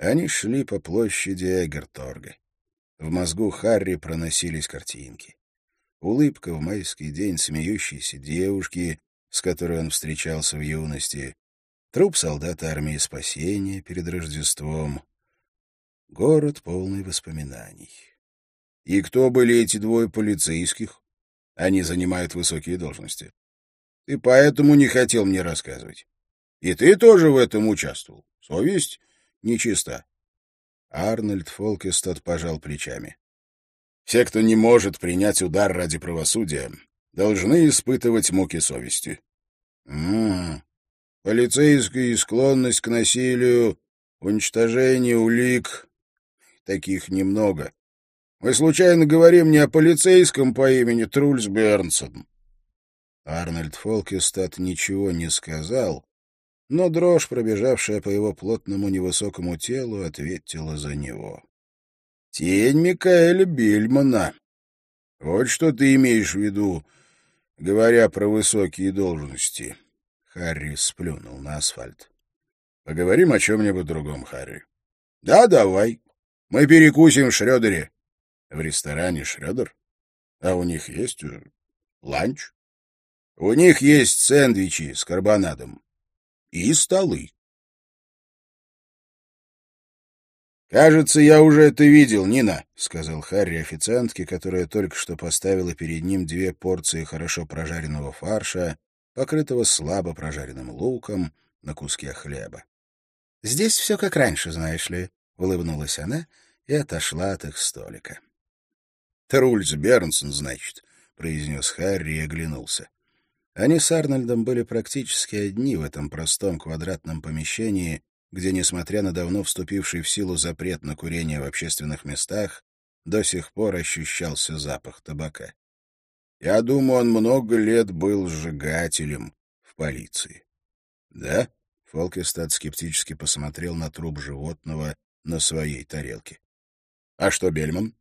Они шли по площади Эгерторга. В мозгу Харри проносились картинки. Улыбка в майский день смеющейся девушки, с которой он встречался в юности, труп солдата армии спасения перед Рождеством. Город полный воспоминаний. И кто были эти двое полицейских? Они занимают высокие должности. Ты поэтому не хотел мне рассказывать. И ты тоже в этом участвовал. Совесть нечиста. Арнольд Фолкестад пожал плечами. Все, кто не может принять удар ради правосудия, должны испытывать муки совести. Полицейская склонность к насилию, уничтожение улик. Таких немного. Мы случайно говорим не о полицейском по имени Трульс Бернсон. Арнольд Фолкестад ничего не сказал, но дрожь, пробежавшая по его плотному невысокому телу, ответила за него. Тень Микаэля Бельмана. Вот что ты имеешь в виду, говоря про высокие должности. Харри сплюнул на асфальт. Поговорим о чем-нибудь другом, Харри. Да, давай. Мы перекусим в Шрёдере. В ресторане Шрёдер? А у них есть ланч? У них есть сэндвичи с карбонадом. И столы. «Кажется, я уже это видел, Нина», — сказал Харри официантке, которая только что поставила перед ним 2 порции хорошо прожаренного фарша, покрытого слабо прожаренным луком, на куске хлеба. «Здесь все как раньше, знаешь ли», — улыбнулась она и отошла от их столика. «Трульс Бернсон, значит», — произнес Харри и оглянулся. Они с Арнольдом были практически одни в этом простом квадратном помещении, где, несмотря на давно вступивший в силу запрет на курение в общественных местах, до сих пор ощущался запах табака. Я думаю, он много лет был сжигателем в полиции. Да? Фолкестад скептически посмотрел на труп животного на своей тарелке. А что Бельман?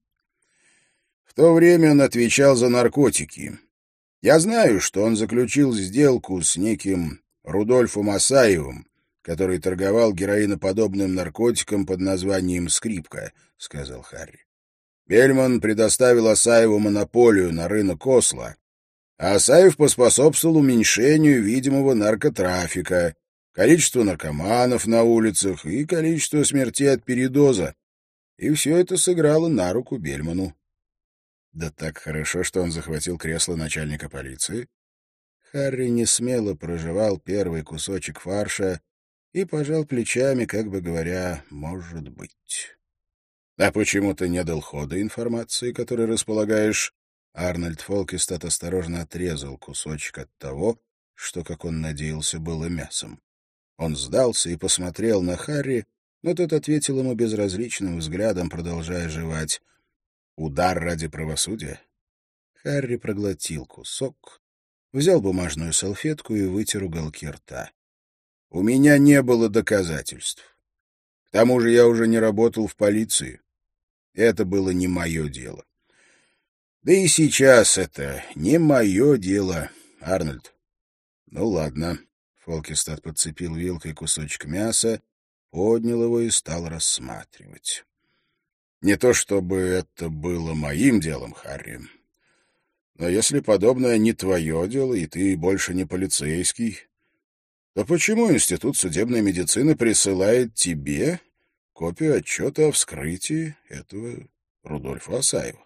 В то время он отвечал за наркотики. Я знаю, что он заключил сделку с неким Рудольфом Асаевым, который торговал героиноподобным наркотиком под названием «Скрипка», — сказал Харри. Бельман предоставил Асаеву монополию на рынок Осло, а Асаев поспособствовал уменьшению видимого наркотрафика, количества наркоманов на улицах и количества смертей от передоза. И все это сыграло на руку Бельману. Да так хорошо, что он захватил кресло начальника полиции. Харри несмело прожевал первый кусочек фарша и пожал плечами, как бы говоря, «может быть». «А почему ты не дал хода информации, которой располагаешь?» Арнольд Фолкестад осторожно отрезал кусочек от того, что, как он надеялся, было мясом. Он сдался и посмотрел на Харри, но тот ответил ему безразличным взглядом, продолжая жевать. «Удар ради правосудия?» Харри проглотил кусок, взял бумажную салфетку и вытер уголки рта. «У меня не было доказательств. К тому же я уже не работал в полиции. Это было не мое дело. Да и сейчас это не мое дело, Арнольд». «Ну ладно». Фолкестад подцепил вилкой кусочек мяса, поднял его и стал рассматривать. «Не то чтобы это было моим делом, Харри. Но если подобное не твое дело, и ты больше не полицейский, то почему Институт судебной медицины присылает тебе копию отчета о вскрытии этого Рудольфа Асаева?»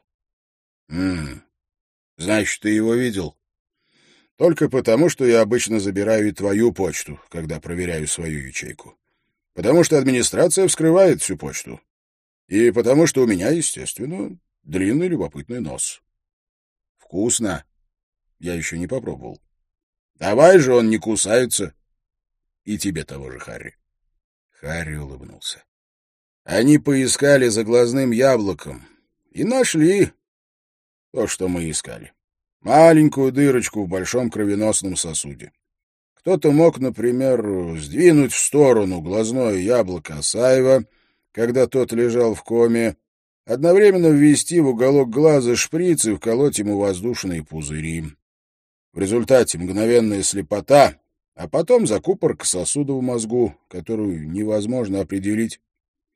Значит, ты его видел? Только потому, что я обычно забираю и твою почту, когда проверяю свою ячейку. Потому что администрация вскрывает всю почту. И потому что у меня, естественно, длинный любопытный нос. Вкусно. Я еще не попробовал. Давай же, он не кусается. И тебе того же, Харри. Харри улыбнулся. Они поискали за глазным яблоком и нашли то, что мы искали. Маленькую дырочку в большом кровеносном сосуде. Кто-то мог, например, сдвинуть в сторону глазное яблоко Асаева, когда тот лежал в коме, одновременно ввести в уголок глаза шприц и вколоть ему воздушные пузыри. В результате мгновенная слепота, а потом закупорка сосуда в мозгу, которую невозможно определить.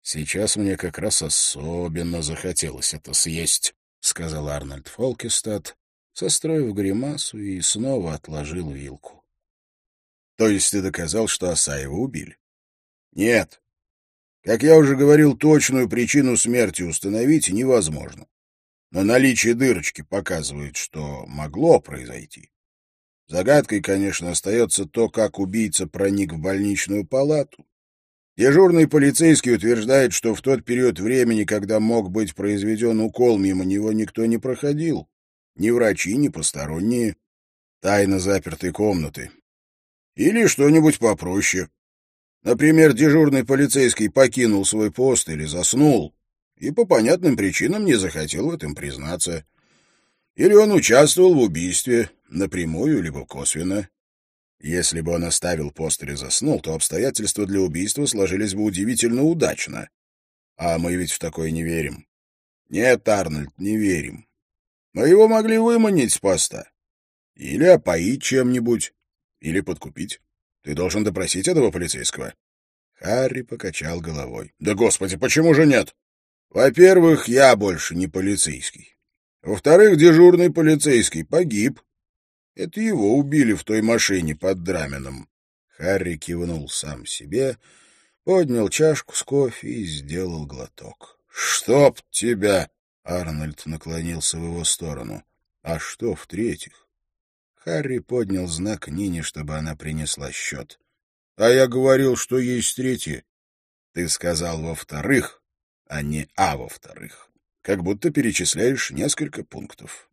«Сейчас мне как раз особенно захотелось это съесть», — сказал Арнольд Фолкестад, состроив гримасу, и снова отложил вилку. «То есть ты доказал, что Асаева убили?» «Нет. Как я уже говорил, точную причину смерти установить невозможно. Но наличие дырочки показывает, что могло произойти. Загадкой, конечно, остается то, как убийца проник в больничную палату. Дежурный полицейский утверждает, что в тот период времени, когда мог быть произведен укол, мимо него никто не проходил. Ни врачи, ни посторонние. Тайна запертой комнаты. Или что-нибудь попроще. Например, дежурный полицейский покинул свой пост или заснул, и по понятным причинам не захотел в этом признаться. Или он участвовал в убийстве, напрямую либо косвенно. Если бы он оставил пост или заснул, то обстоятельства для убийства сложились бы удивительно удачно. А мы ведь в такое не верим. Нет, Арнольд, не верим. Но его могли выманить с поста. Или опоить чем-нибудь, или подкупить. Ты должен допросить этого полицейского. Харри покачал головой. Да, господи, почему же нет? Во-первых, я больше не полицейский. Во-вторых, дежурный полицейский погиб. Это его убили в той машине под Драменом. Харри кивнул сам себе, поднял чашку с кофе и сделал глоток. «Чтоб тебя!» — Арнольд наклонился в его сторону. «А что в-третьих?» Харри поднял знак Нине, чтобы она принесла счет. «А я говорил, что есть третье. Ты сказал во-вторых, а не во-вторых. Как будто перечисляешь несколько пунктов».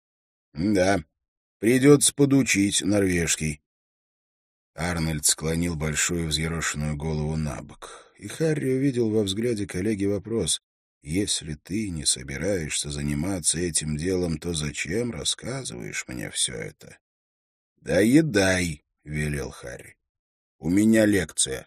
«Да». Придется подучить норвежский. Арнольд склонил большую взъерошенную голову на бок, и Харри увидел во взгляде коллеги вопрос. «Если ты не собираешься заниматься этим делом, то зачем рассказываешь мне все это?» «Доедай», — велел Харри. «У меня лекция».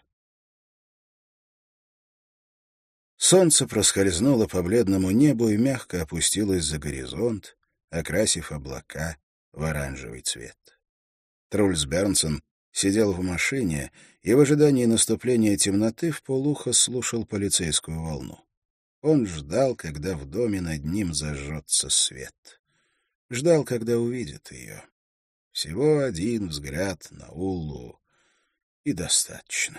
Солнце проскользнуло по бледному небу и мягко опустилось за горизонт, окрасив облака в оранжевый цвет. Трульс Бернсон сидел в машине и в ожидании наступления темноты вполуха слушал полицейскую волну. Он ждал, когда в доме над ним зажжется свет. Ждал, когда увидит ее. Всего один взгляд на Уллу, и достаточно.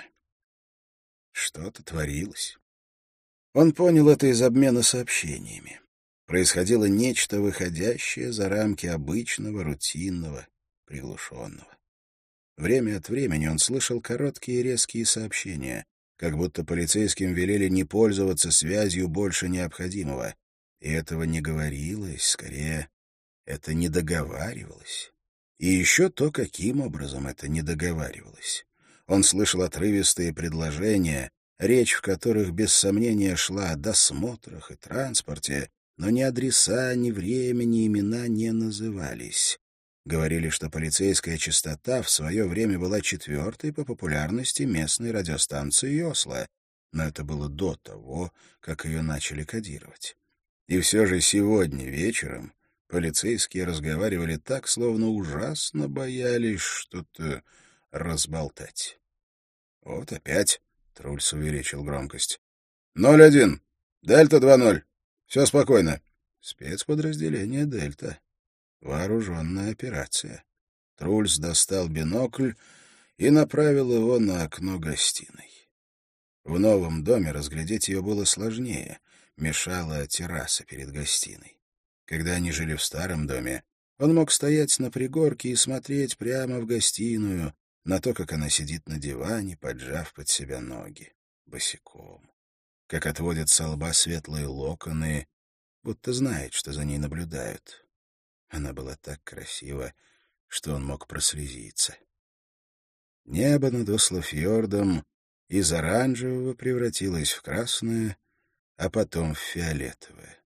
Что-то творилось. Он понял это из обмена сообщениями. Происходило нечто, выходящее за рамки обычного, рутинного, приглушенного. Время от времени он слышал короткие и резкие сообщения, как будто полицейским велели не пользоваться связью больше необходимого. И этого не говорилось, скорее, это не договаривалось. И еще то, каким образом это не договаривалось. Он слышал отрывистые предложения, речь в которых без сомнения шла о досмотрах и транспорте, но ни адреса, ни время, ни имена не назывались. Говорили, что полицейская частота в свое время была 4-й по популярности местной радиостанции Осло, но это было до того, как ее начали кодировать. И все же сегодня вечером полицейские разговаривали так, словно ужасно боялись что-то разболтать. Вот опять Трульс увеличил громкость. 01, Дельта 2-0. Все спокойно. Спецподразделение «Дельта». Вооруженная операция. Трульс достал бинокль и направил его на окно гостиной. В новом доме разглядеть ее было сложнее, мешала терраса перед гостиной. Когда они жили в старом доме, он мог стоять на пригорке и смотреть прямо в гостиную, на то, как она сидит на диване, поджав под себя ноги, босиком. Как отводят со лба светлые локоны, будто знает, что за ней наблюдают. Она была так красива, что он мог прослезиться. Небо над Ослофьордом из оранжевого превратилось в красное, а потом в фиолетовое.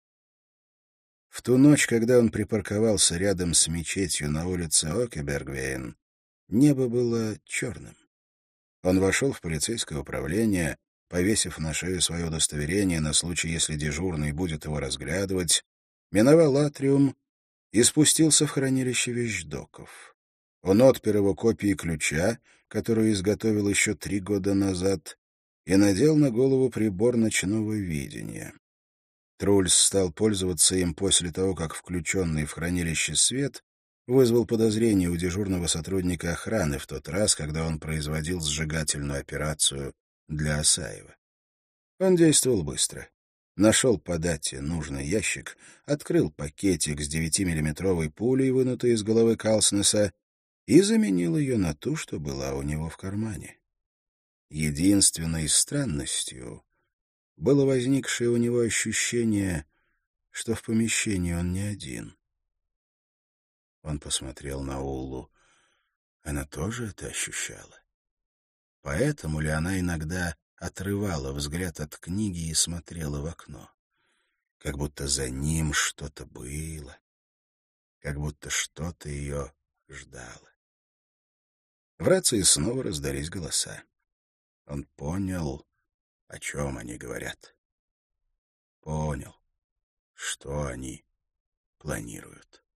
В ту ночь, когда он припарковался рядом с мечетью на улице Окебергвейн, небо было черным. Он вошел в полицейское управление, повесив на шею свое удостоверение на случай, если дежурный будет его разглядывать, миновал атриум и спустился в хранилище вещдоков. Он отпер его копии ключа, которую изготовил еще 3 года назад, и надел на голову прибор ночного видения. Трульс стал пользоваться им после того, как включенный в хранилище свет вызвал подозрение у дежурного сотрудника охраны в тот раз, когда он производил сжигательную операцию для Асаева. Он действовал быстро. Нашел по дате нужный ящик, открыл пакетик с 9-миллиметровой пулей, вынутой из головы Калснеса, и заменил ее на ту, что была у него в кармане. Единственной странностью было возникшее у него ощущение, что в помещении он не один. Он посмотрел на Уллу. Она тоже это ощущала. Поэтому ли она иногда отрывала взгляд от книги и смотрела в окно? Как будто за ним что-то было, как будто что-то ее ждало. В рации снова раздались голоса. Он понял, о чем они говорят. Понял, что они планируют.